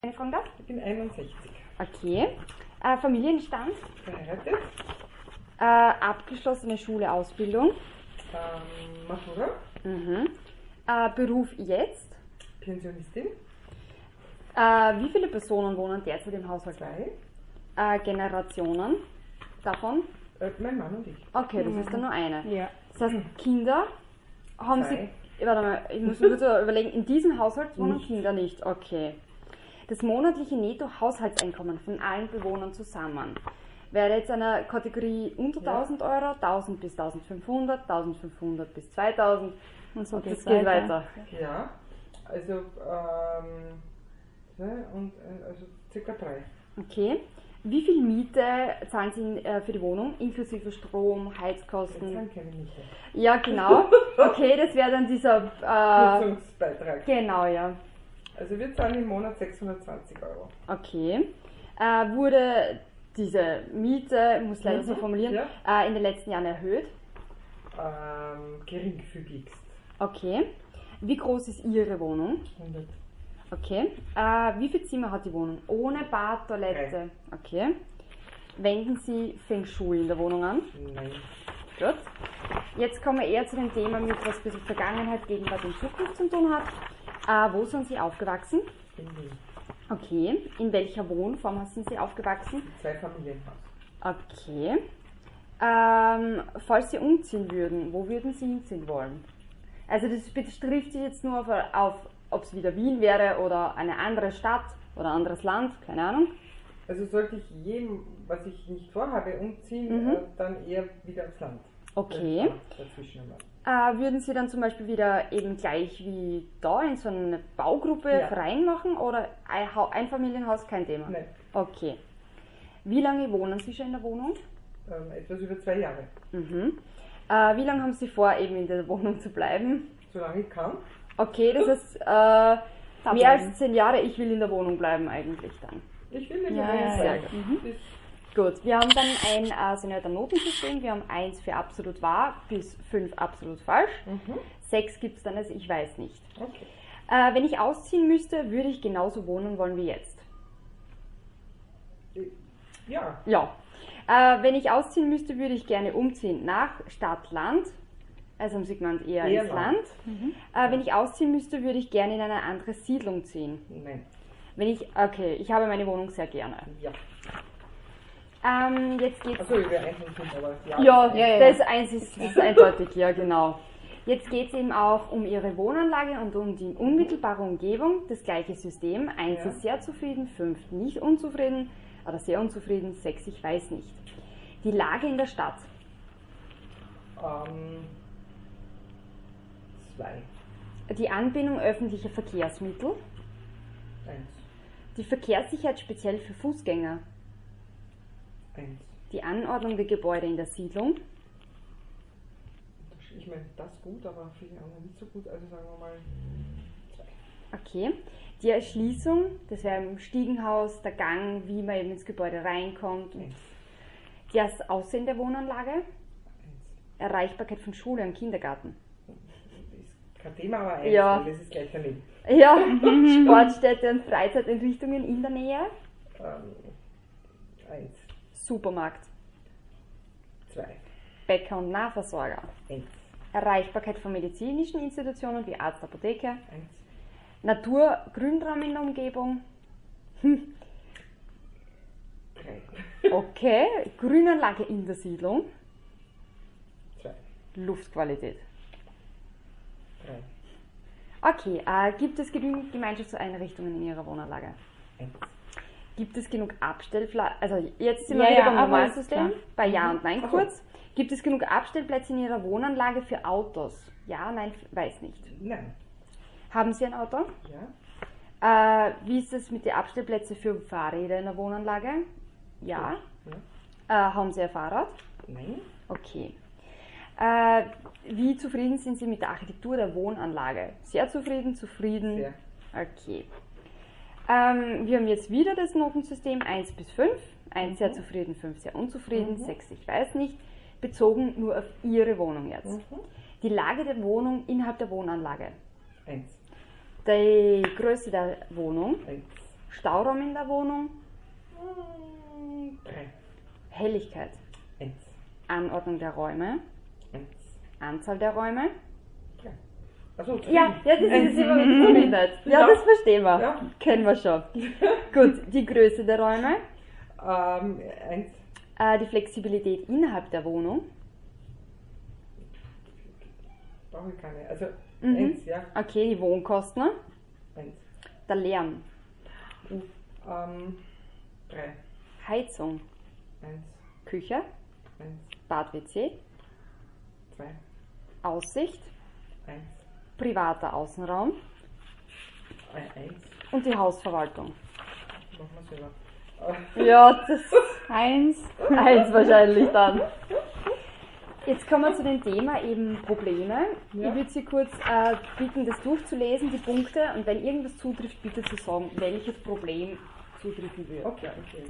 Eine Frage darf? Ich bin 61. Okay. Familienstand? Verheiratet. Abgeschlossene Schule, Ausbildung. Matura. Beruf jetzt? Pensionistin. Wie viele Personen wohnen derzeit im Haushalt? 2. Generationen davon? Mein Mann und ich. Okay, das ist dann nur eine. Ja. Das heißt, Kinder haben 2. Sie. Warte mal, ich muss mir kurz überlegen, in diesem Haushalt wohnen Nicht. Kinder nicht. Okay. Das monatliche Netto-Haushaltseinkommen von allen Bewohnern zusammen wäre jetzt eine Kategorie unter 1000 Euro, 1000 bis 1500, 1500 bis 2000 Und so und das geht's geht weiter. Ja, also, also circa 3. Okay. Wie viel Miete zahlen Sie für die Wohnung, inklusive Strom, Heizkosten? Dann kenne ich nicht. Ja, genau. Okay, das wäre dann dieser... Nutzungsbeitrag. Genau, ja. Also wir zahlen im Monat 620 Euro. Okay. Wurde diese Miete, muss leider so formulieren, in den letzten Jahren erhöht? Geringfügigst. Okay. Wie groß ist Ihre Wohnung? 100. Okay. Wie viele Zimmer hat die Wohnung? Ohne Bad, Toilette? Okay. Wenden Sie Feng Shui in der Wohnung an? Nein. Gut. Jetzt kommen wir eher zu dem Thema, mit was ein bisschen Vergangenheit, Gegenwart und Zukunft zu tun hat. Wo sind Sie aufgewachsen? In Wien. Okay. In welcher Wohnform sind Sie aufgewachsen? 2 Familienhaus. Okay. Falls Sie umziehen würden, wo würden Sie hinziehen wollen? Also das betrifft sich jetzt nur auf ob es wieder Wien wäre oder eine andere Stadt oder ein anderes Land, keine Ahnung. Also sollte ich jedem, was ich nicht vorhabe, umziehen, dann eher wieder aufs Land. Okay. Dazwischen einmal. Würden Sie dann zum Beispiel wieder eben gleich wie da in so eine Baugruppe, Verein machen oder Einfamilienhaus, kein Thema? Nein. Okay. Wie lange wohnen Sie schon in der Wohnung? Etwas über 2 Jahre. Wie lange haben Sie vor, eben in der Wohnung zu bleiben? Solange ich kann. Okay, das heißt mehr als 10 Jahre, ich will in der Wohnung bleiben eigentlich dann. Ich will in der Ja, Wohnung ja, bleiben. ja. Gut, wir haben dann ein Notensystem. Wir haben 1 für absolut wahr bis 5 absolut falsch. 6 gibt es dann als ich weiß nicht. Okay. Wenn ich ausziehen müsste, würde ich genauso wohnen wollen wie jetzt. Ja. Ja. Wenn ich ausziehen müsste, würde ich gerne umziehen nach Stadt, Land. Also im Segment eher ins Land. Wenn ich ausziehen müsste, würde ich gerne in eine andere Siedlung ziehen. Nein. Okay, ich habe meine Wohnung sehr gerne. Ja. Jetzt geht's. Achso, ich wäre eigentlich nicht, aber Ja, das eins ist eindeutig, ja genau. Jetzt geht es eben auch um Ihre Wohnanlage und um die unmittelbare Umgebung. Das gleiche System. 1 ist sehr zufrieden, 5 nicht unzufrieden oder sehr unzufrieden, 6 ich weiß nicht. Die Lage in der Stadt. 2. Die Anbindung öffentlicher Verkehrsmittel. 1. Die Verkehrssicherheit speziell für Fußgänger. 1. Die Anordnung der Gebäude in der Siedlung. Ich meine, das gut, aber viele andere nicht so gut, also sagen wir mal 2. Okay. Die Erschließung, das wäre im Stiegenhaus, der Gang, wie man eben ins Gebäude reinkommt. 1. Das Aussehen der Wohnanlage. 1. Erreichbarkeit von Schule und Kindergarten. Ist kein Thema, aber 1, Ja. weil das ist gleich daneben. Ja, Sportstätte und Freizeiteinrichtungen in der Nähe. 1. Supermarkt. 2. Bäcker und Nahversorger. 1. Erreichbarkeit von medizinischen Institutionen wie Arzt, Apotheke. 1. Natur, Grünraum in der Umgebung. 3. Okay. Grünanlage in der Siedlung. 2. Luftqualität. 3. Okay, gibt es genügend Gemeinschaftseinrichtungen in Ihrer Wohnanlage? 1. Gibt es genug Abstellplätze? Also jetzt sind wir wieder beim normalen System, bei Ja und Nein kurz. Gibt es genug Abstellplätze in Ihrer Wohnanlage für Autos? Ja, nein, weiß nicht. Nein. Haben Sie ein Auto? Ja. Wie ist es mit den Abstellplätzen für Fahrräder in der Wohnanlage? Ja. Ja. Haben Sie ein Fahrrad? Nein. Okay. Wie zufrieden sind Sie mit der Architektur der Wohnanlage? Sehr zufrieden, zufrieden? Sehr. Okay. Wir haben jetzt wieder das Notensystem 1 bis 5. 1 sehr zufrieden, 5 sehr unzufrieden, 6 ich weiß nicht. Bezogen nur auf Ihre Wohnung jetzt. Die Lage der Wohnung innerhalb der Wohnanlage. 1. Die Größe der Wohnung. 1. Stauraum in der Wohnung. 3. Helligkeit. 1. Anordnung der Räume. 1. Anzahl der Räume. Ja. Also, Ja, das ist immer mit Zufriedenheit. Ja, das verstehen wir. Ja. Kennen wir schon. Gut, die Größe der Räume. 1. Die Flexibilität innerhalb der Wohnung. Brauche ich keine. Also 1, ja. Okay, die Wohnkosten. 1. Der Lärm. 3. Heizung. 1. Küche. 1. Bad-WC. 2. Aussicht. 1. Privater Außenraum. 1. Und die Hausverwaltung. Machen wir selber. Ja, das 1 wahrscheinlich dann. Jetzt kommen wir zu dem Thema eben Probleme. Ja. Ich würde Sie kurz bitten, das durchzulesen, die Punkte, und wenn irgendwas zutrifft, bitte zu sagen, welches Problem zutreffen wird. Okay.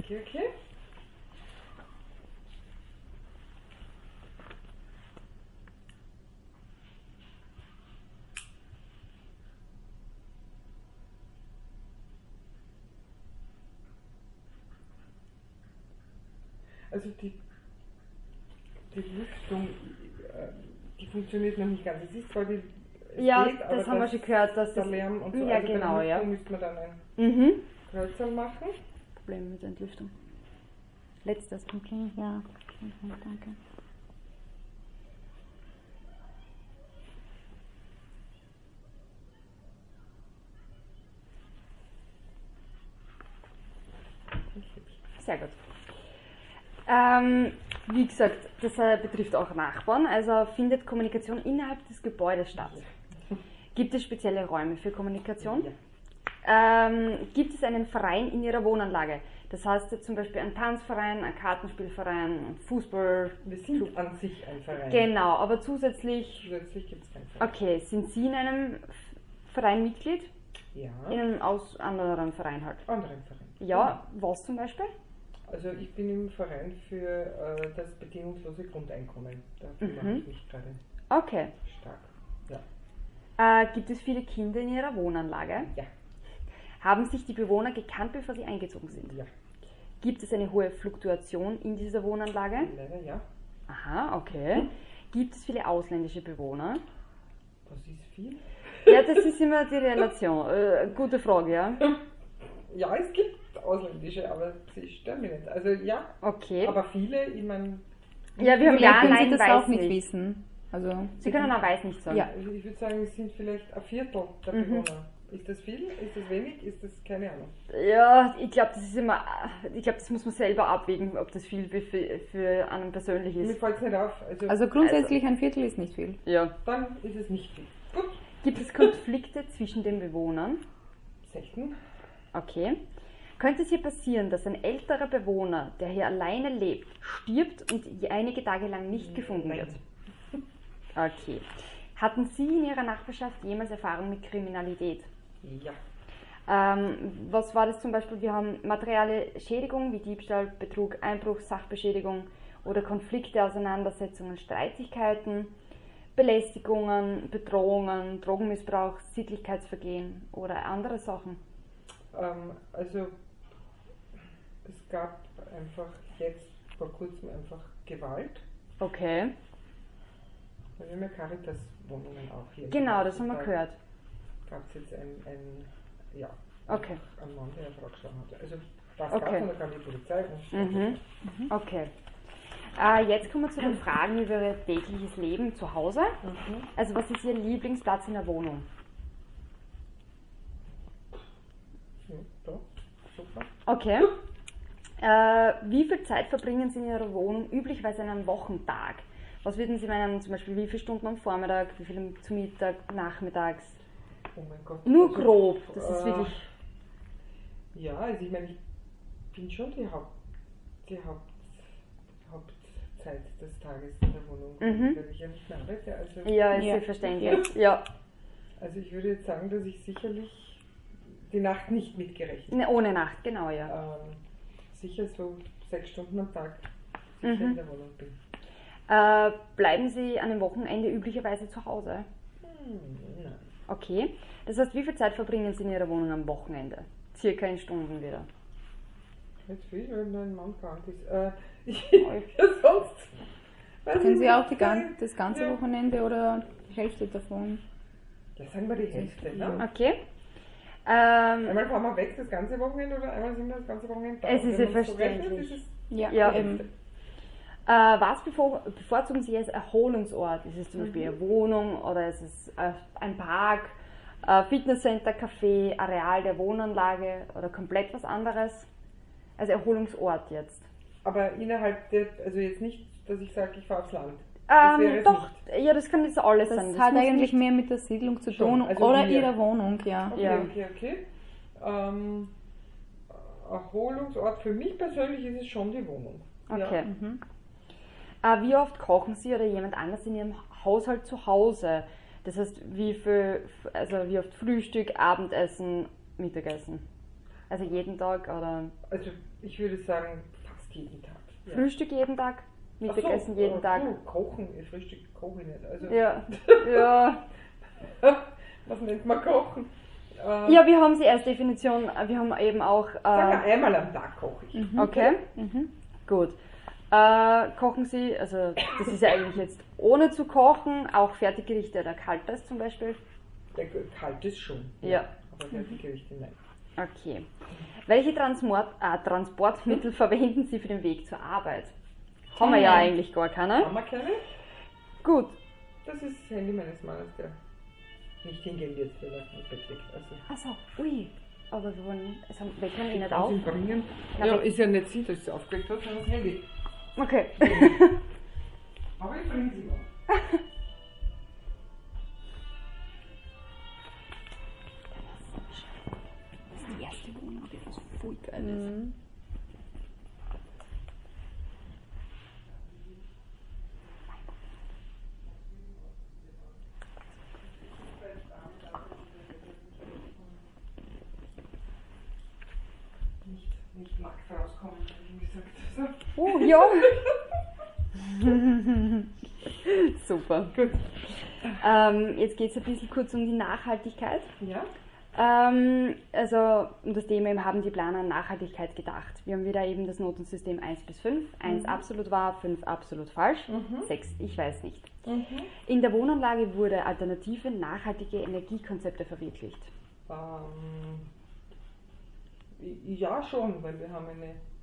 Also die Lüftung, die funktioniert noch nicht ganz. Es ist zwar es Ja, geht, aber das haben wir schon gehört, dass der das... Lärm und so, Ja, also genau, bei der ja. Lüftung müsste man dann ein Kreuzerl machen. Probleme mit der Entlüftung. Letztes. Okay, ja. Okay, danke. Sehr gut. Wie gesagt, das betrifft auch Nachbarn, also findet Kommunikation innerhalb des Gebäudes statt. Gibt es spezielle Räume für Kommunikation? Ja. Gibt es einen Verein in Ihrer Wohnanlage? Das heißt jetzt zum Beispiel einen Tanzverein, einen Kartenspielverein, einen Fußball. Wir sind an sich ein Verein. Genau, aber zusätzlich... Zusätzlich gibt es keinen Verein. Okay, sind Sie in einem Verein Mitglied? Ja. In einem anderen Verein halt? Anderen Verein. Ja, was zum Beispiel? Also ich bin im Verein für das bedingungslose Grundeinkommen. Dafür mache ich mich gerade Okay. stark. Ja. Gibt es viele Kinder in Ihrer Wohnanlage? Ja. Haben sich die Bewohner gekannt, bevor sie eingezogen sind? Ja. Gibt es eine hohe Fluktuation in dieser Wohnanlage? Leider ja. Aha, okay. Gibt es viele ausländische Bewohner? Das ist viel. Ja, das ist immer die Relation. Gute Frage, ja. Ja, es gibt ausländische, aber sie stören mich nicht. Also ja, Okay. aber viele, ich meine, Ja, wir haben Vielleicht ja, können nein, Sie das weiß auch nicht nicht. wissen. Also, Sie können auch weiß nicht sagen. Ja. also ich würde sagen, es sind vielleicht ein Viertel der Bewohner. Ist das viel? Ist das wenig? Ist das keine Ahnung? Ja, ich glaube, das ist immer, ich glaube, das muss man selber abwägen, ob das viel für einen persönlich Mir ist. fällt es nicht auf. Also grundsätzlich ein Viertel ist nicht viel. Ja. Dann ist es nicht viel. Gut. Gibt es Konflikte zwischen den Bewohnern? 16. Okay. Könnte es hier passieren, dass ein älterer Bewohner, der hier alleine lebt, stirbt und einige Tage lang nicht gefunden Nein. wird? Okay. Hatten Sie in Ihrer Nachbarschaft jemals Erfahrung mit Kriminalität? Ja. Was war das zum Beispiel? Wir haben materielle Schädigungen wie Diebstahl, Betrug, Einbruch, Sachbeschädigung oder Konflikte, Auseinandersetzungen, Streitigkeiten, Belästigungen, Bedrohungen, Drogenmissbrauch, Sittlichkeitsvergehen oder andere Sachen. Also es gab einfach jetzt vor kurzem einfach Gewalt. Okay. Wir haben ja Caritas-Wohnungen auch hier. Genau, das haben wir gehört. Gab es jetzt ein Okay. einen Mann, der eine Frau geschlagen hat. Also das Okay. gab es und dann kam die Polizei und Okay. Jetzt kommen wir zu den Fragen über Ihr tägliches Leben zu Hause. Also was ist Ihr Lieblingsplatz in der Wohnung? Ja, da, super. Okay. Wie viel Zeit verbringen Sie in Ihrer Wohnung üblicherweise an einem Wochentag? Was würden Sie meinen, zum Beispiel wie viele Stunden am Vormittag, wie viele zu Mittag, nachmittags? Oh mein Gott. Nur Also, grob, das ist wirklich... Ja, also ich meine, ich bin schon die Hauptzeit des Tages in der Wohnung, weil ich ja nicht mehr arbeite. Also, Ja, ist Ja. selbstverständlich. Ja. also ich würde jetzt sagen, dass ich sicherlich die Nacht nicht mitgerechnet. Ne, ohne Nacht, genau, ja. Sicher so 6 Stunden am Tag sicher in der Wohnung bin. Bleiben Sie an dem Wochenende üblicherweise zu Hause? Nein. Okay. Das heißt, wie viel Zeit verbringen Sie in Ihrer Wohnung am Wochenende? circa in Stunden wieder? Jetzt viel, wenn ein Mann krank ist. Ja, sonst. Können Sie auch das ganze Wochenende oder die Hälfte davon? Ja, sagen wir die Hälfte, ne? Okay. Einmal fahren wir weg das ganze Wochenende oder einmal sind wir das ganze Wochenende da? Es ist Wenn ja man so rechnet, verständlich. ist es Ja, die eben. Hälfte. Was bevorzugen Sie als Erholungsort? Ist es zum Beispiel Ihre Wohnung oder ist es ein Park, Fitnesscenter, Café, Areal der Wohnanlage oder komplett was anderes? Als Erholungsort jetzt. Aber innerhalb der, also jetzt nicht, dass ich sage, ich fahre aufs Land. Das wäre es Doch, nicht. ja, das kann jetzt alles Das sein. hat muss eigentlich nicht- mehr mit der Siedlung zu Schon, tun also oder hier. Ihrer Wohnung, ja. Okay, Ja. okay. Erholungsort für mich persönlich ist es schon die Wohnung. Okay. Ja. Wie oft kochen Sie oder jemand anders in Ihrem Haushalt zu Hause? Das heißt, wie oft Frühstück, Abendessen, Mittagessen? Also jeden Tag oder Also ich würde sagen, fast jeden Tag. Ja. Frühstück jeden Tag, Mittagessen Ach so, jeden Tag? Kochen, Frühstück koche ich nicht. Also, Ja, ja. was nennt man Kochen? Ja, wir haben die erste Definition, wir haben eben auch... Sagen wir, einmal am Tag koche ich. Okay, gut. Kochen Sie, also das ist ja eigentlich jetzt ohne zu kochen, auch Fertiggerichte oder Kaltes zum Beispiel? Der Kaltes schon. Ja. Aber Fertiggerichte nein. Okay. Welche Transportmittel verwenden Sie für den Weg zur Arbeit? Haben wir ja eigentlich gar keine. Haben wir keine? Gut. Das ist das Handy meines Mannes, der nicht hingehen wird, wenn er im Bett liegt. Also, Achso, ui. Aber wir können ihn nicht kann auf. ihn bringen. Ja, Ja, aber- ist ja nicht sie, dass sie aufgelegt hat, sondern das Handy. Okay. Aber ich bringe sie mal. Das ist die erste Wohnung, die so voll geil ist. Nicht nackt rauskommen, wie gesagt. So. Oh, ja. Super. Gut. Jetzt geht es ein bisschen kurz um die Nachhaltigkeit. Ja? Also um das Thema eben haben die Planer an Nachhaltigkeit gedacht. Wir haben wieder eben das Notensystem 1 bis 5. 1 absolut wahr, 5 absolut falsch, 6 ich weiß nicht. In der Wohnanlage wurde alternative, nachhaltige Energiekonzepte verwirklicht. Ja, schon, weil wir haben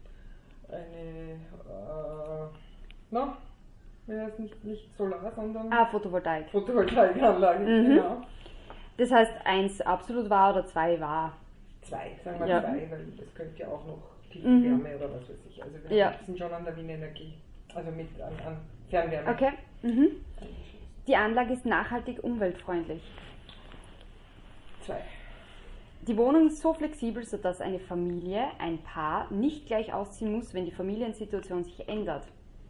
ja, ist nicht Solar, sondern Photovoltaik. Photovoltaikanlage, genau. Das heißt 1 absolut wahr oder 2 wahr. 2, sagen wir Ja. 2, weil das könnte ja auch noch Tiefenwärme oder was weiß ich. Also wir Ja. sind schon an der Wienenergie, also an Fernwärme. Okay. Die Anlage ist nachhaltig umweltfreundlich. 2. Die Wohnung ist so flexibel, sodass eine Familie, ein Paar, nicht gleich ausziehen muss, wenn die Familiensituation sich ändert.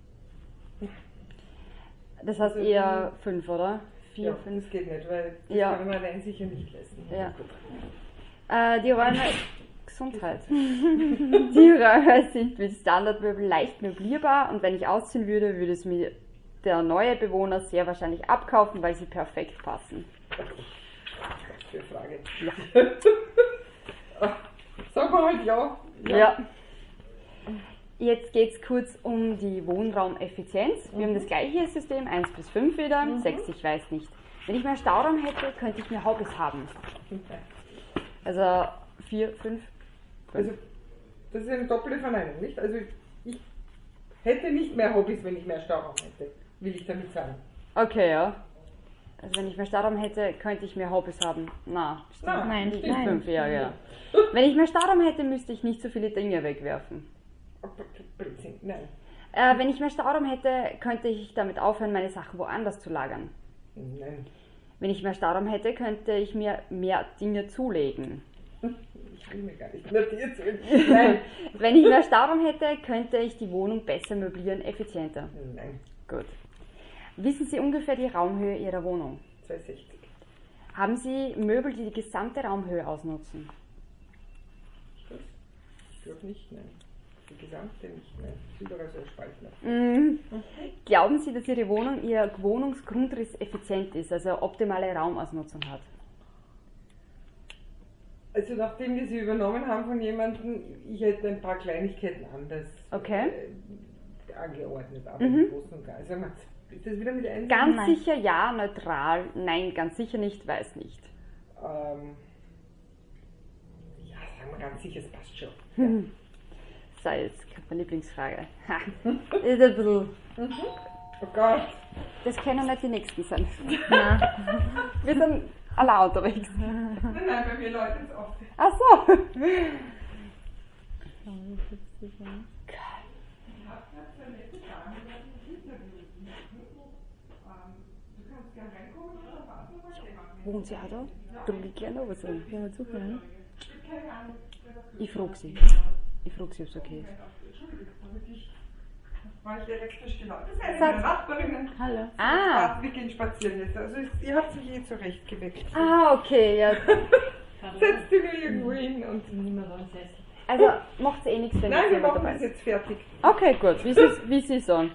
Das heißt Also, eher 5, oder? 4, Ja, 5. das geht nicht, weil das Ja. kann man allein sicher nicht leisten. Ja. Gut. Die Räume... Gesundheit. Die Räume sind mit Standardmöbel leicht möblierbar und wenn ich ausziehen würde, würde es mir der neue Bewohner sehr wahrscheinlich abkaufen, weil sie perfekt passen. Was für eine Frage. Ja. Sag mal halt ja. Ja. Jetzt geht es kurz um die Wohnraumeffizienz. Wir haben das gleiche System, 1 bis 5 wieder, 6 ich weiß nicht. Wenn ich mehr Stauraum hätte, könnte ich mehr Hobbys haben. Also 4, 5. Also, das ist eine doppelte Verneinung, nicht? Also, ich hätte nicht mehr Hobbys, wenn ich mehr Stauraum hätte, will ich damit sagen. Okay, ja. Also wenn ich mehr Stauraum hätte, könnte ich mehr Hobbys haben. Na, stimmt. Nein, Nicht nein. 5, ja. Wenn ich mehr Stauraum hätte, müsste ich nicht so viele Dinge wegwerfen. Blödsinn, nein. Wenn ich mehr Stauraum hätte, könnte ich damit aufhören, meine Sachen woanders zu lagern. Nein. Wenn ich mehr Stauraum hätte, könnte ich mir mehr Dinge zulegen. Ich will mir gar nicht mehr dir erzählen. Nein. Wenn ich mehr Stauraum hätte, könnte ich die Wohnung besser möblieren, effizienter. Nein. Gut. Wissen Sie ungefähr die Raumhöhe Ihrer Wohnung? 260. Haben Sie Möbel, die die gesamte Raumhöhe ausnutzen? Das? Ich glaube nicht, nein. Die gesamte nicht, nein. Das ist überall so ein Spalt. Glauben Sie, dass Ihre Wohnung, Ihr Wohnungsgrundriss effizient ist, also optimale Raumausnutzung hat? Also nachdem wir sie übernommen haben von jemandem, ich hätte ein paar Kleinigkeiten anders angeordnet, aber im Großen und Ganzen. Also, ist das wieder mit einem? Ganz Nein. sicher ja, neutral, nein, ganz sicher nicht, weiß nicht. Ja, sagen wir ganz sicher, es passt schon. So, jetzt kommt meine Lieblingsfrage. Ha, ist ein bisschen, Oh Gott. das können nicht die nächsten sein. Nein. Wir sind alle unterwegs. Nein, bei mir läuft es oft. Ach so. Wohnt sie auch da? Da will ich gerne oben sein. Ja, mal zuhören. Ich frage sie. Ob es okay ist. War ich elektrisch gelaufen. Das ist eine Sag- meiner Nachbarinnen. Hallo. Ah, Wir gehen spazieren jetzt. Also ihr habt sich eh zurechtgeweckt. okay, ja. Setzt ihr nur irgendwo hin und... Also macht es eh nichts, wenn Nein, wir jemand machen dabei das ist. jetzt fertig. Okay, gut, wie Sie sagen.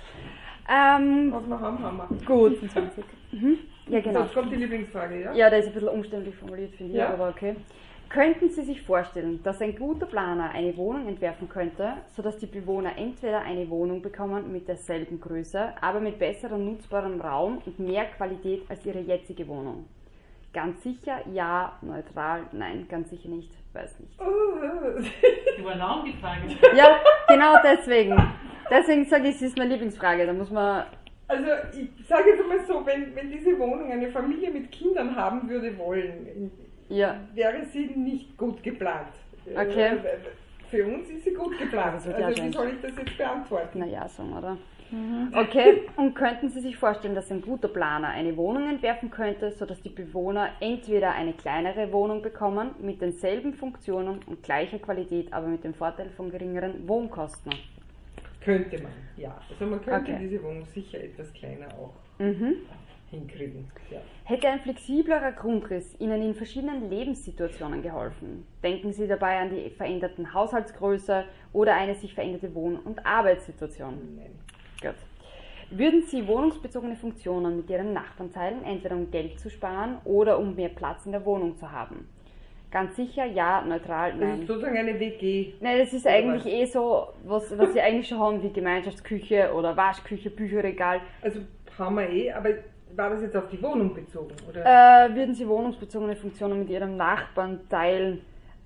Was wir haben wir. Gut. Ja, genau. So, jetzt kommt die Lieblingsfrage, ja? Ja, das ist ein bisschen umständlich formuliert, finde ich, Ja. aber okay. Könnten Sie sich vorstellen, dass ein guter Planer eine Wohnung entwerfen könnte, sodass die Bewohner entweder eine Wohnung bekommen mit derselben Größe, aber mit besserem nutzbarem Raum und mehr Qualität als ihre jetzige Wohnung? Ganz sicher ja, neutral, nein, ganz sicher nicht, weiß nicht. Die war lang, die Frage. Ja, genau deswegen. Deswegen sage ich, es ist meine Lieblingsfrage. Da muss man. Also ich sage jetzt mal so, wenn diese Wohnung eine Familie mit Kindern haben würde wollen, Ja. wäre sie nicht gut geplant. Okay. Für uns ist sie gut geplant. Das wird ja Also wie sein. soll ich das jetzt beantworten? Naja, sagen wir, oder? Okay, und könnten Sie sich vorstellen, dass ein guter Planer eine Wohnung entwerfen könnte, sodass die Bewohner entweder eine kleinere Wohnung bekommen, mit denselben Funktionen und gleicher Qualität, aber mit dem Vorteil von geringeren Wohnkosten? Könnte man, ja. Also man könnte Okay. diese Wohnung sicher etwas kleiner auch hinkriegen. Ja. Hätte ein flexiblerer Grundriss Ihnen in verschiedenen Lebenssituationen geholfen? Denken Sie dabei an die veränderten Haushaltsgröße oder eine sich veränderte Wohn- und Arbeitssituation? Nein. Gut. Würden Sie wohnungsbezogene Funktionen mit Ihren Nachbarn teilen, entweder um Geld zu sparen oder um mehr Platz in der Wohnung zu haben? Ganz sicher ja, neutral Das nein. ist sozusagen eine WG. Nein, das ist Oder eigentlich was? eh so, was Sie eigentlich schon haben, wie Gemeinschaftsküche oder Waschküche, Bücherregal. Also haben wir eh, aber war das jetzt auf die Wohnung bezogen? Oder? Würden Sie wohnungsbezogene Funktionen mit Ihrem Nachbarn teilen?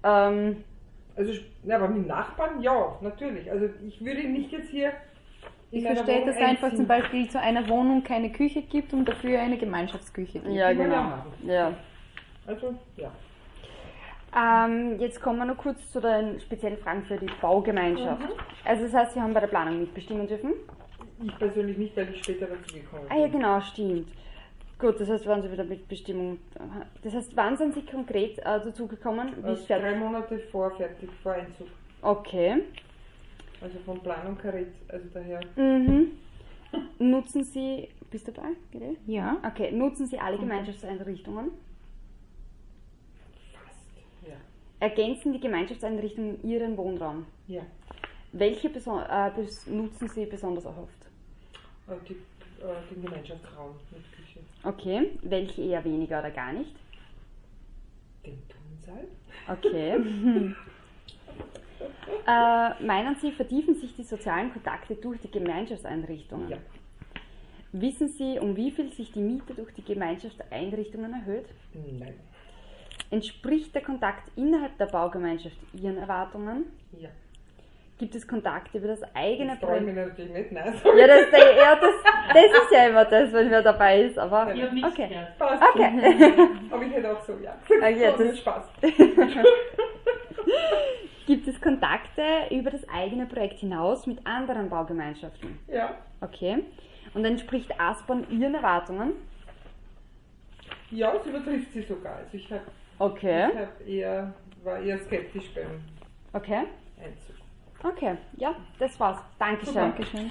Also, ja, aber mit Nachbarn, ja, natürlich. Also ich würde nicht jetzt hier in Ich meiner verstehe, Wohnung dass es einfach einziehen. zum Beispiel zu einer Wohnung keine Küche gibt und dafür eine Gemeinschaftsküche gibt. Ja, die wir genau. haben. Ja. Also, ja. Jetzt kommen wir noch kurz zu den speziellen Fragen für die Baugemeinschaft. Also das heißt, Sie haben bei der Planung mitbestimmen dürfen? Ich persönlich nicht, weil ich später dazu gekommen bin. Ah ja, genau, stimmt. Gut, das heißt, waren Sie wieder mit Bestimmung. Das heißt, wann sind Sie konkret dazu gekommen? Wie es fertig? 3 Monate vor Einzug. Okay. Also von Planung Karet, also daher. Nutzen Sie, bist du dabei? Gede? Ja. Okay, nutzen Sie alle Gemeinschaftseinrichtungen? Fast. Ja. Ergänzen die Gemeinschaftseinrichtungen Ihren Wohnraum? Ja. Welche nutzen Sie besonders oft? Den Gemeinschaftsraum mit Küche. Okay, welche eher weniger oder gar nicht? Den Turnsaal. Okay. Meinen Sie, vertiefen sich die sozialen Kontakte durch die Gemeinschaftseinrichtungen? Ja. Wissen Sie, um wie viel sich die Miete durch die Gemeinschaftseinrichtungen erhöht? Nein. Entspricht der Kontakt innerhalb der Baugemeinschaft Ihren Erwartungen? Ja. Gibt es Kontakte über das eigene Das freue ich Projekt? mich natürlich nicht, nein. Ja, das ist ja immer das, wenn wer dabei ist, aber Ich habe nichts okay. gehört. Passt. Okay. Aber ich hätte auch so, ja. ja, So, das- mit Spaß. Gibt es Kontakte über das eigene Projekt hinaus mit anderen Baugemeinschaften? Ja. Okay. Und entspricht Aspern Ihren Erwartungen? Ja, es übertrifft sie sogar. Also ich Okay. war eher skeptisch beim Okay. Einzug. Okay. Ja, das war's. Dankeschön. Dankeschön.